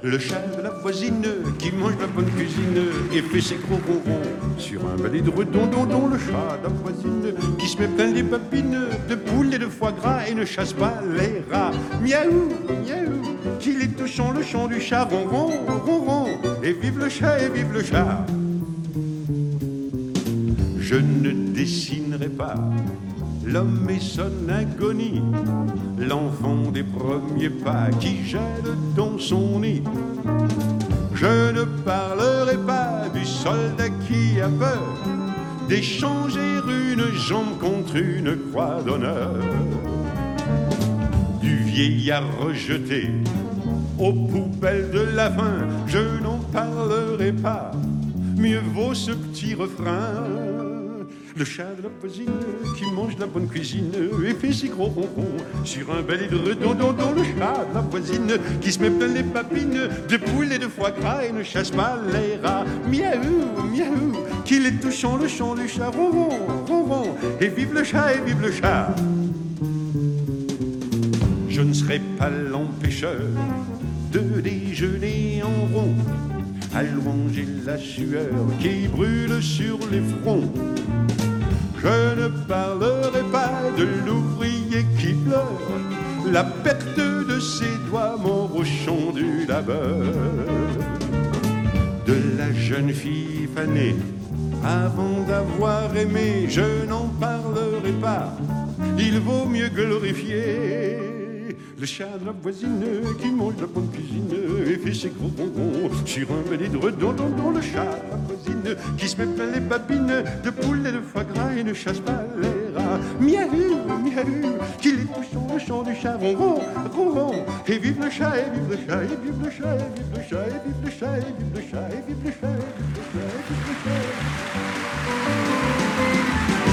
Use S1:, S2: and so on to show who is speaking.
S1: Le chat de la voisine qui mange la bonne cuisine et fait ses gros ronrons sur un balai de redondon. Le chat de la voisine qui se met plein les babines de poules et de foie gras et ne chasse pas les rats. Miaou, miaou, qu'il est touchant le chant du chat, ronron, ronron, et vive le chat, et vive le chat. Je ne dessinerai pas l'homme et son agonie, l'enfant des premiers pas qui gèle dans son nid. Je ne parlerai pas du soldat qui a peur d'échanger une jambe contre une croix d'honneur, du vieillard rejeté aux poubelles de la faim. Je n'en parlerai pas, mieux vaut ce petit refrain. Le chat de la voisine qui mange la bonne cuisine et fait ses gros ronrons sur un balai de redondon. Le chat de la voisine qui se met plein les babines de poules et de foie gras et ne chasse pas les rats. Miaou, miaou, qu'il est touchant le chant du chat, ronron, ronron, et vive le chat, et vive le chat. Je ne serai pas l'empêcheur de déjeuner en rond, à louanger la sueur qui brûle sur les fronts. Je ne parlerai pas de l'ouvrier qui pleure la perte de ses doigts morts au champ du labeur, de la jeune fille fanée avant d'avoir aimé. Je n'en parlerai pas, il vaut mieux glorifier le chat de la voisine qui mange la bonne cuisine et fait ses gros ronrons sur un balai de redondon. Le chat de la voisine qui se met plein les babines de poules et de foie gras et ne chasse pas les rats. Miaou, miaou, qu'il est touchant le chant du chat, ronron, ronron, et vive le chat, et vive le chat, et vive le chat, et vive le chat, et vive le chat, et vive le chat, et vive le chat, et vive le chat, et vive le chat.